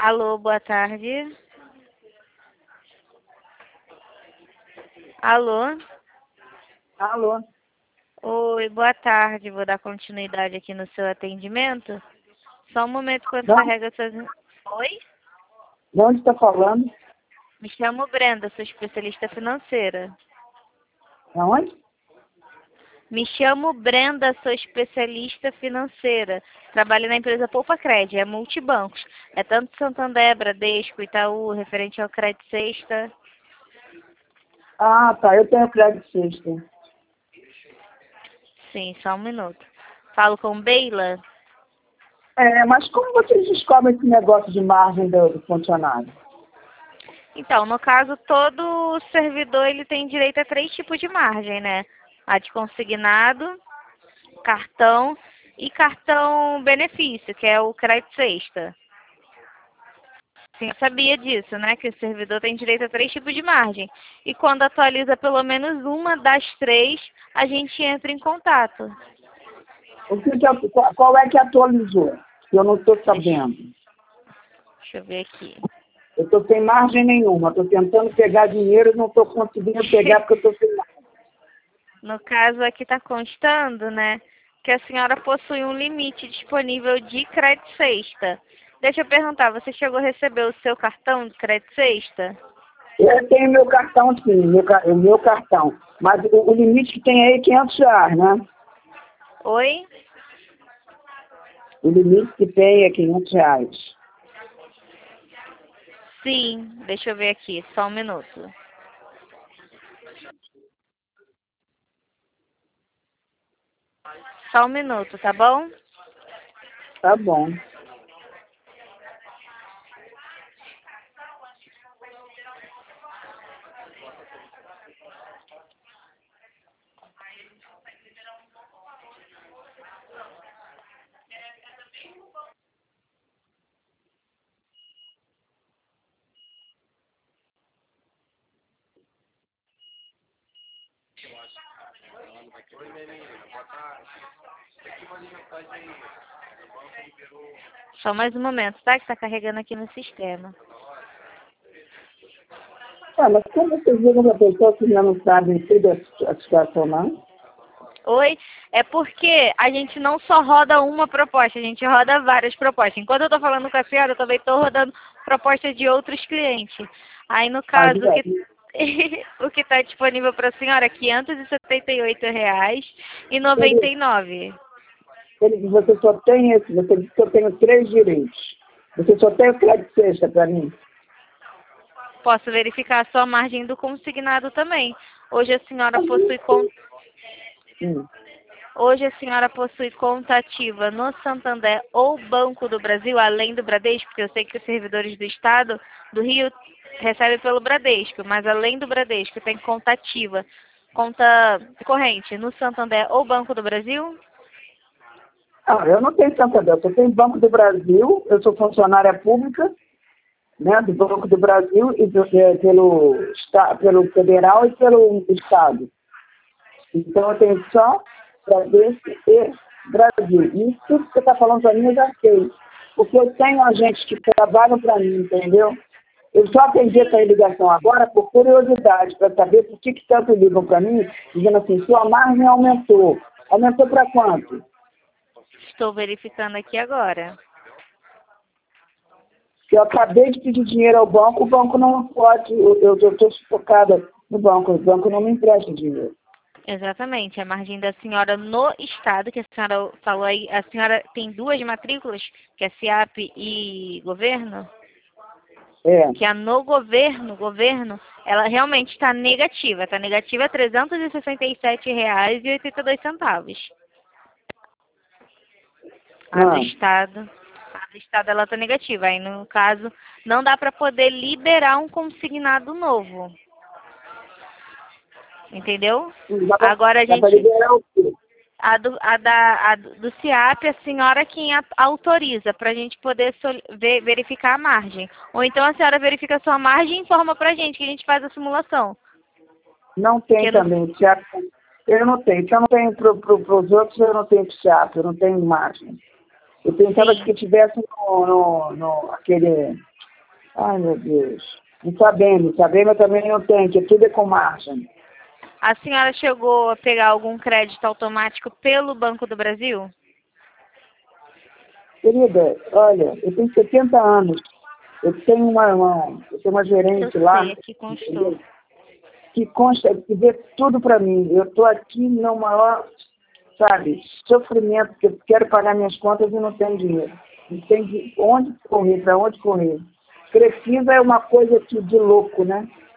Alô, boa tarde. Alô? Alô? Oi, boa tarde. Vou dar continuidade aqui no seu atendimento. Só um momento quando Não? carrega suas... Oi? De onde está falando? Me chamo Brenda, sou especialista financeira. Aonde? Me chamo Brenda, sou especialista financeira. Trabalho na empresa Poupa Cred, é multibancos. É tanto Santander, Bradesco, Itaú, referente ao Crédito Sexta. Ah, tá. Eu tenho crédito sexta. Sim, só um minuto. Falo com Beila? Mas como vocês descobrem esse negócio de margem do funcionário? Então, no caso, todo servidor ele tem direito a 3 tipos de margem, né? A de consignado, cartão e cartão benefício, que é o crédito sexta. Sim, sabia disso, né? Que o servidor tem direito a 3 tipos de margem. E quando atualiza pelo menos uma das 3, a gente entra em contato. Qual é que atualizou? Eu não estou Deixa, sabendo. deixa eu ver aqui. Eu estou sem margem nenhuma. Estou tentando pegar dinheiro e não estou conseguindo pegar porque eu estou sem margem. No caso aqui está constando, né, que a senhora possui um limite disponível de crédito sexta. Deixa eu perguntar, você chegou a receber o seu cartão de crédito sexta? Eu tenho meu cartão, sim, o meu cartão. Mas o limite que tem aí é R$ 500, né? Oi? O limite que tem é R$ 500. Sim, deixa eu ver aqui, só um minuto. Só um minuto, tá bom? Tá bom. Só mais um momento, tá? Que tá carregando aqui no sistema. Mas como vocês viram a pessoa que ainda não sabe toda a situação, não? Oi? É porque a gente não só roda uma proposta, a gente roda várias propostas. Enquanto eu tô falando com a senhora, eu também tô rodando propostas de outros clientes. Aí, no Ah, caso, diga aí. o que está disponível para a senhora é R$ 578,99. Você só tem esse, você disse que eu tenho 3 direitos. Você só tem o crédito sexta para mim? Posso verificar a sua margem do consignado também. Hoje a senhora possui conta. Hum. Hoje a senhora possui conta ativa no Santander ou Banco do Brasil, além do Bradesco, porque eu sei que os servidores do Estado do Rio recebem pelo Bradesco, mas além do Bradesco tem conta ativa, conta corrente no Santander ou Banco do Brasil? Ah, eu não tenho Santander, eu tenho Banco do Brasil, eu sou funcionária pública, né, do Banco do Brasil e pelo federal e pelo Estado. Então eu tenho só Bradesco e Brasil. E tudo que você está falando para mim eu já sei. Porque eu tenho agentes que trabalham para mim, entendeu? Eu só atendi essa ligação agora por curiosidade, para saber por que tanto ligam para mim, dizendo assim, sua margem aumentou. Aumentou para quanto? Estou verificando aqui agora. Se eu acabei de pedir dinheiro ao banco, o banco não pode, eu estou sufocada no banco, o banco não me empresta dinheiro. Exatamente, a margem da senhora no estado, que a senhora falou aí, a senhora tem duas matrículas, que é SIAP e governo, É. que a no governo, ela realmente está negativa R$ 367,82. A do estado ela está negativa, aí no caso não dá para poder liberar um consignado novo. Entendeu? Agora a Dá para gente... liberar o quê? do SIAP, a senhora quem autoriza para a gente poder verificar a margem. Ou então a senhora verifica a sua margem e informa para a gente que a gente faz a simulação. Não tem Porque também. Eu não tenho. Se eu não tenho para os outros, eu não tenho para o eu não tenho margem. Eu pensava Sim. que tivesse aquele... Ai, meu Deus. No Sabem eu também não tenho, que tudo é com margem. A senhora chegou a pegar algum crédito automático pelo Banco do Brasil? Querida, olha, eu tenho 70 anos. Eu tenho uma Eu gerente lá, sei, aqui constou. que consta, que vê tudo para mim. Eu estou aqui no maior, sabe, sofrimento, porque eu quero pagar minhas contas e não tenho dinheiro. Não tem onde correr, para onde correr. Precisa é uma coisa de louco, né?